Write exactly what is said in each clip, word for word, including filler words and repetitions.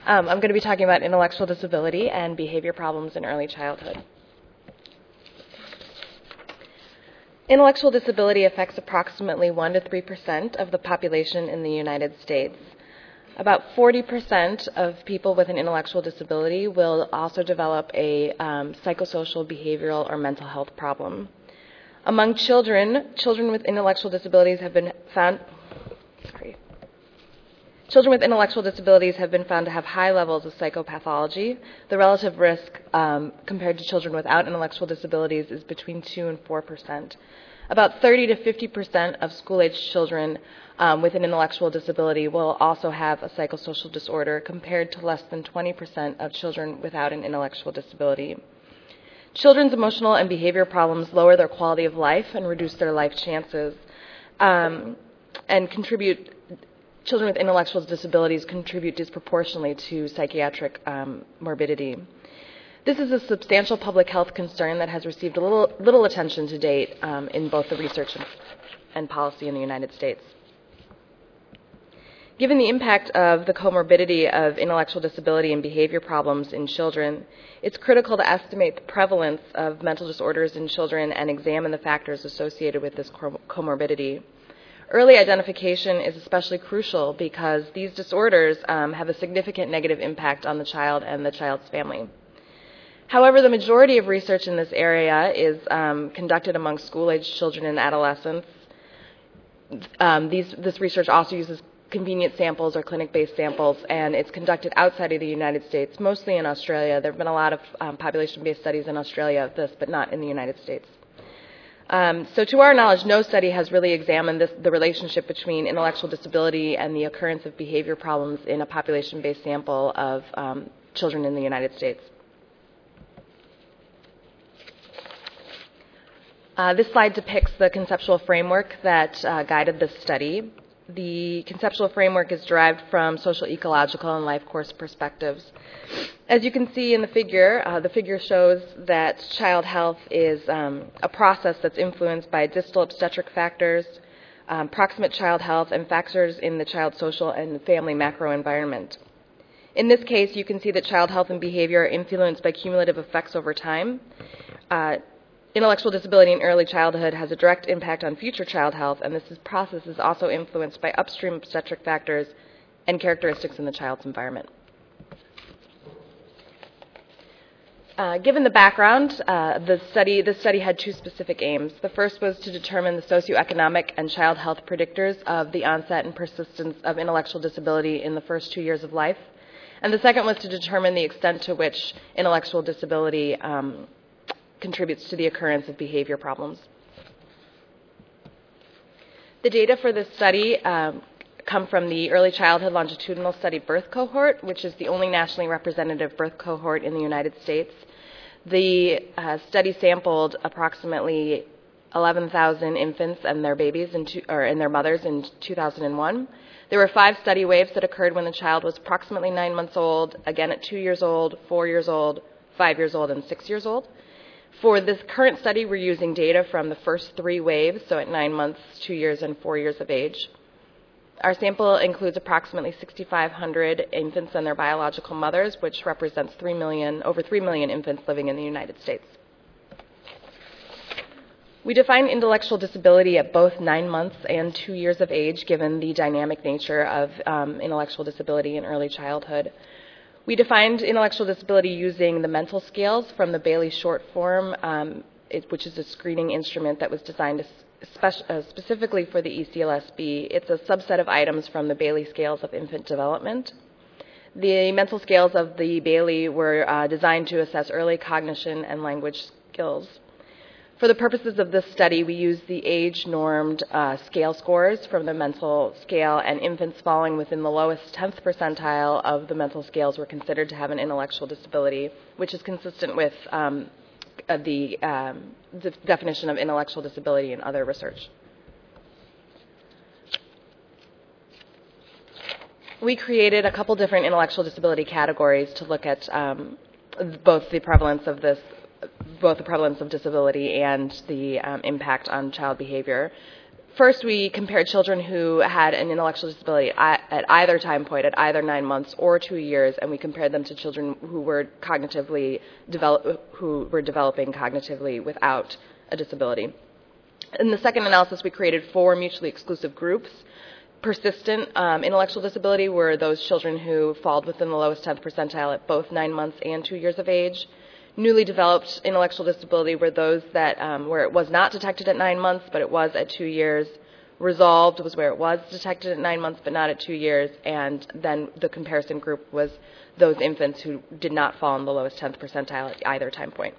Um, I'm going to be talking about intellectual disability and behavior problems in early childhood. Intellectual disability affects approximately one to three percent of the population in the United States. About forty percent of people with an intellectual disability will also develop a um, psychosocial, behavioral, or mental health problem. Among children, children with intellectual disabilities have been found, sorry, children with intellectual disabilities have been found to have high levels of psychopathology. The relative risk um, compared to children without intellectual disabilities is between two and four percent. About thirty to fifty percent of school-aged children um, with an intellectual disability will also have a psychosocial disorder, compared to less than twenty percent of children without an intellectual disability. Children's emotional and behavior problems lower their quality of life and reduce their life chances, um, and contribute. Children with intellectual disabilities contribute disproportionately to psychiatric um, morbidity. This is a substantial public health concern that has received a little, little attention to date um, in both the research and, and policy in the United States. Given the impact of the comorbidity of intellectual disability and behavior problems in children, it's critical to estimate the prevalence of mental disorders in children and examine the factors associated with this comorbidity. Early identification is especially crucial because these disorders um, have a significant negative impact on the child and the child's family. However, the majority of research in this area is um, conducted among school-aged children and adolescents. Um, these, this research also uses convenient samples or clinic-based samples, and it's conducted outside of the United States, mostly in Australia. There have been a lot of um, population-based studies in Australia of this, but not in the United States. Um, so to our knowledge, no study has really examined this, the relationship between intellectual disability and the occurrence of behavior problems in a population-based sample of um, children in the United States. Uh, this slide depicts the conceptual framework that uh, guided this study. The conceptual framework is derived from social, ecological, and life course perspectives. As you can see in the figure, uh, the figure shows that child health is um, a process that's influenced by distal obstetric factors, um, proximate child health, and factors in the child's social and family macro environment. In this case, you can see that child health and behavior are influenced by cumulative effects over time. Uh, Intellectual disability in early childhood has a direct impact on future child health, and this is, process is also influenced by upstream obstetric factors and characteristics in the child's environment. Uh, given the background, uh, the study, this study had two specific aims. The first was to determine the socioeconomic and child health predictors of the onset and persistence of intellectual disability in the first two years of life. And the second was to determine the extent to which intellectual disability um, contributes to the occurrence of behavior problems. The data for this study um, come from the Early Childhood Longitudinal Study Birth Cohort, which is the only nationally representative birth cohort in the United States. The uh, study sampled approximately eleven thousand infants and their babies in two, or and their mothers in two thousand one. There were five study waves that occurred when the child was approximately nine months old, again at two years old, four years old, five years old, and six years old. For this current study, we're using data from the first three waves, so at nine months, two years, and four years of age. Our sample includes approximately six thousand five hundred infants and their biological mothers, which represents three million, over three million infants living in the United States. We define intellectual disability at both nine months and two years of age, given the dynamic nature of um, intellectual disability in early childhood. We defined intellectual disability using the mental scales from the Bayley short form, um, it, which is a screening instrument that was designed to speci- uh, specifically for the E C L S B. It's a subset of items from the Bayley scales of infant development. The mental scales of the Bayley were uh, designed to assess early cognition and language skills. For the purposes of this study, we used the age-normed uh, scale scores from the mental scale, and infants falling within the lowest tenth percentile of the mental scales were considered to have an intellectual disability, which is consistent with um, uh, the um, de- definition of intellectual disability in other research. We created a couple different intellectual disability categories to look at um, both the prevalence of this both the prevalence of disability and the um, impact on child behavior. First, we compared children who had an intellectual disability at either time point, at either nine months or two years, and we compared them to children who were cognitively develop, who were developing cognitively without a disability. In the second analysis, we created four mutually exclusive groups. Persistent um, intellectual disability were those children who fall within the lowest tenth percentile at both nine months and two years of age. Newly developed intellectual disability were those that um, where it was not detected at nine months, but it was at two years. Resolved was where it was detected at nine months, but not at two years. And then the comparison group was those infants who did not fall in the lowest tenth percentile at either time point.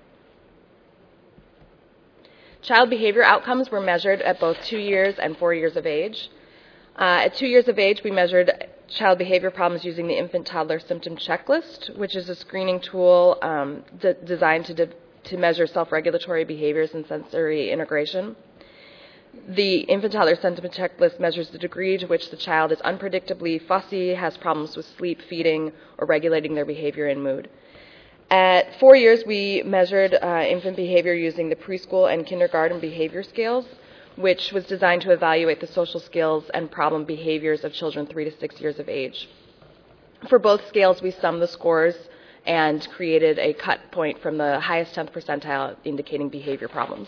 Child behavior outcomes were measured at both two years and four years of age. Uh, at two years of age, we measured child behavior problems using the Infant Toddler Symptom Checklist, which is a screening tool um, de- designed to, de- to measure self-regulatory behaviors and sensory integration. The Infant Toddler Symptom Checklist measures the degree to which the child is unpredictably fussy, has problems with sleep, feeding, or regulating their behavior and mood. At four years, we measured uh, infant behavior using the preschool and kindergarten behavior scales, which was designed to evaluate the social skills and problem behaviors of children three to six years of age. For both scales, we summed the scores and created a cut point from the highest tenth percentile indicating behavior problems.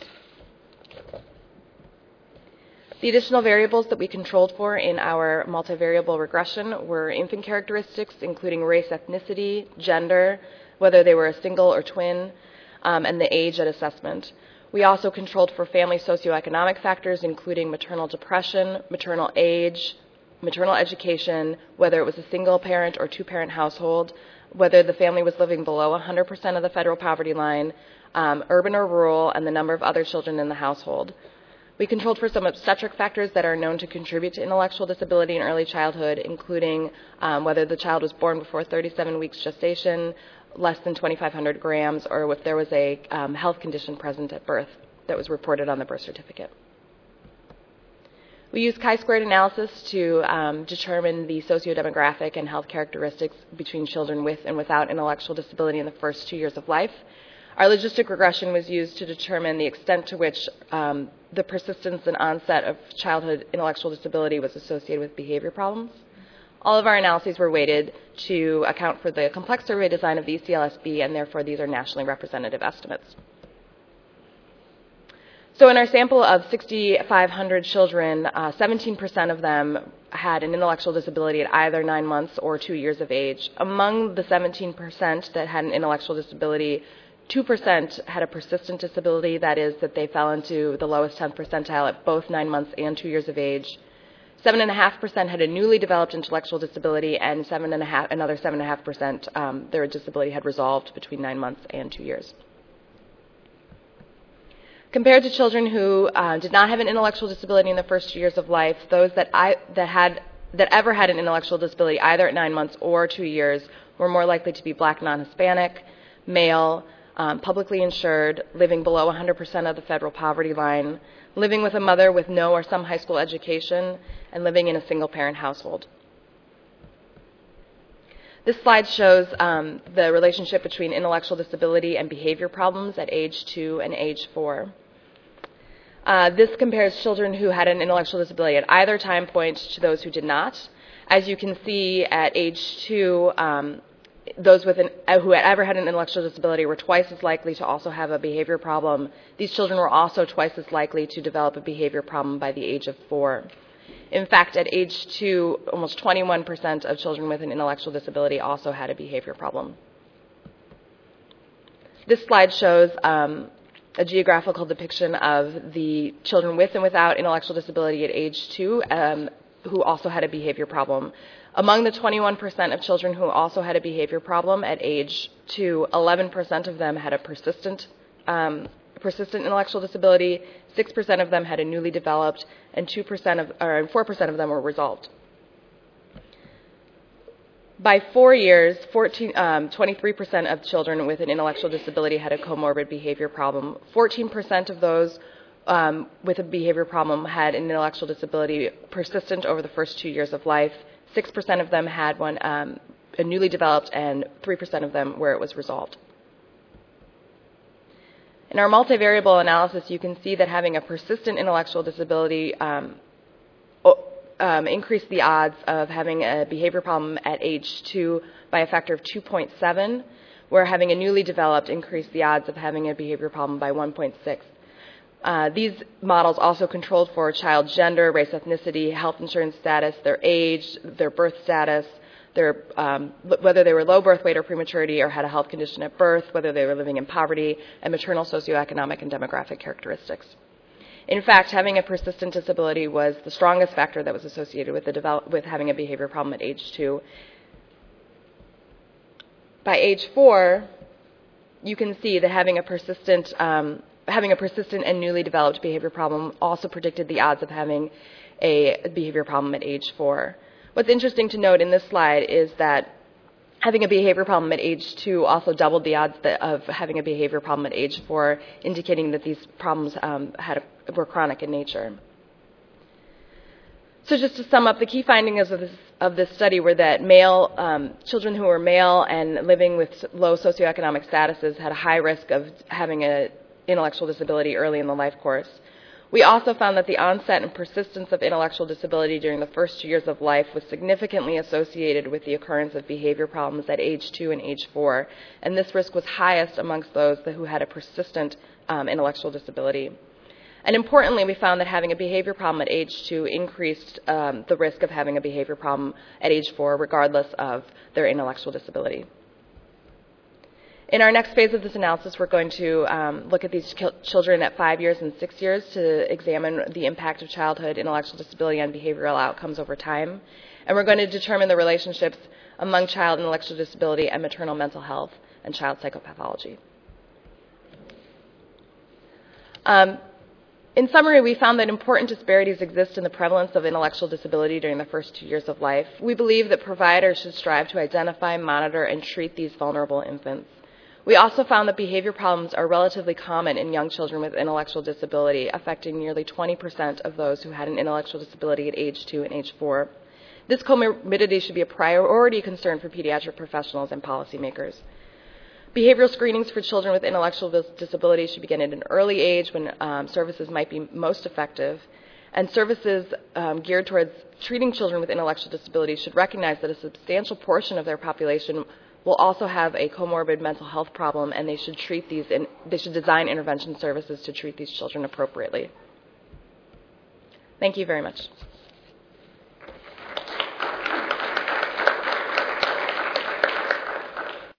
The additional variables that we controlled for in our multivariable regression were infant characteristics, including race, ethnicity, gender, whether they were a single or twin, um, and the age at assessment. We also controlled for family socioeconomic factors, including maternal depression, maternal age, maternal education, whether it was a single parent or two-parent household, whether the family was living below one hundred percent of the federal poverty line, um, urban or rural, and the number of other children in the household. We controlled for some obstetric factors that are known to contribute to intellectual disability in early childhood, including um, whether the child was born before thirty-seven weeks gestation, less than twenty-five hundred grams, or if there was a um, health condition present at birth that was reported on the birth certificate. We used chi-squared analysis to um, determine the sociodemographic and health characteristics between children with and without intellectual disability in the first two years of life. Our logistic regression was used to determine the extent to which um, the persistence and onset of childhood intellectual disability was associated with behavior problems. All of our analyses were weighted to account for the complex survey design of the E C L S B, and therefore these are nationally representative estimates. So in our sample of six thousand five hundred children, uh, seventeen percent of them had an intellectual disability at either nine months or two years of age. Among the seventeen percent that had an intellectual disability, two percent had a persistent disability, that is, that they fell into the lowest tenth percentile at both nine months and two years of age. seven point five percent had a newly developed intellectual disability, and seven and a half, another seven point five percent um, their disability had resolved between nine months and two years. Compared to children who uh, did not have an intellectual disability in the first two years of life, those that, I, that, had, that ever had an intellectual disability either at nine months or two years were more likely to be Black, non-Hispanic, male, um, publicly insured, living below one hundred percent of the federal poverty line, living with a mother with no or some high school education, and living in a single-parent household. This slide shows um, the relationship between intellectual disability and behavior problems at age two and age four. Uh, this compares children who had an intellectual disability at either time point to those who did not. As you can see, at age two, um, those with an, uh, who had ever had an intellectual disability were twice as likely to also have a behavior problem. These children were also twice as likely to develop a behavior problem by the age of four. In fact, at age two, almost twenty-one percent of children with an intellectual disability also had a behavior problem. This slide shows um, a geographical depiction of the children with and without intellectual disability at age two um, who also had a behavior problem. Among the twenty-one percent of children who also had a behavior problem at age two, eleven percent of them had a persistent um, persistent intellectual disability, six percent of them had a newly developed, and two percent of, or four percent of them were resolved. By four years, fourteen, um, twenty-three percent of children with an intellectual disability had a comorbid behavior problem. fourteen percent of those um, with a behavior problem had an intellectual disability persistent over the first two years of life. six percent of them had one um, a newly developed, and three percent of them where it was resolved. In our multivariable analysis, you can see that having a persistent intellectual disability um, um, increased the odds of having a behavior problem at age two by a factor of two point seven, where having a newly developed increased the odds of having a behavior problem by one point six. Uh, these models also controlled for child gender, race, ethnicity, health insurance status, their age, their birth status, their, um, whether they were low birth weight or prematurity or had a health condition at birth, whether they were living in poverty, and maternal socioeconomic and demographic characteristics. In fact, having a persistent disability was the strongest factor that was associated with, the develop- with having a behavior problem at age two. By age four, you can see that having a persistent um, having a persistent and newly developed behavior problem also predicted the odds of having a behavior problem at age four. What's interesting to note in this slide is that having a behavior problem at age two also doubled the odds that, of having a behavior problem at age four, indicating that these problems um, had a, were chronic in nature. So just to sum up, the key findings of this, of this study were that male um, children who were male and living with low socioeconomic statuses had a high risk of having an intellectual disability early in the life course. We also found that the onset and persistence of intellectual disability during the first two years of life was significantly associated with the occurrence of behavior problems at age two and age four, and this risk was highest amongst those who had a persistent um, intellectual disability. And importantly, we found that having a behavior problem at age two increased um, the risk of having a behavior problem at age four, regardless of their intellectual disability. In our next phase of this analysis, we're going to um, look at these children at five years and six years to examine the impact of childhood intellectual disability on behavioral outcomes over time. And we're going to determine the relationships among child intellectual disability and maternal mental health and child psychopathology. Um, In summary, we found that important disparities exist in the prevalence of intellectual disability during the first two years of life. We believe that providers should strive to identify, monitor, and treat these vulnerable infants. We also found that behavior problems are relatively common in young children with intellectual disability, affecting nearly twenty percent of those who had an intellectual disability at age two and age four. This comorbidity should be a priority concern for pediatric professionals and policymakers. Behavioral screenings for children with intellectual disabilities should begin at an early age when um, services might be most effective. And services um, geared towards treating children with intellectual disabilities should recognize that a substantial portion of their population will also have a comorbid mental health problem, and they should treat these in, they should design intervention services to treat these children appropriately. Thank you very much.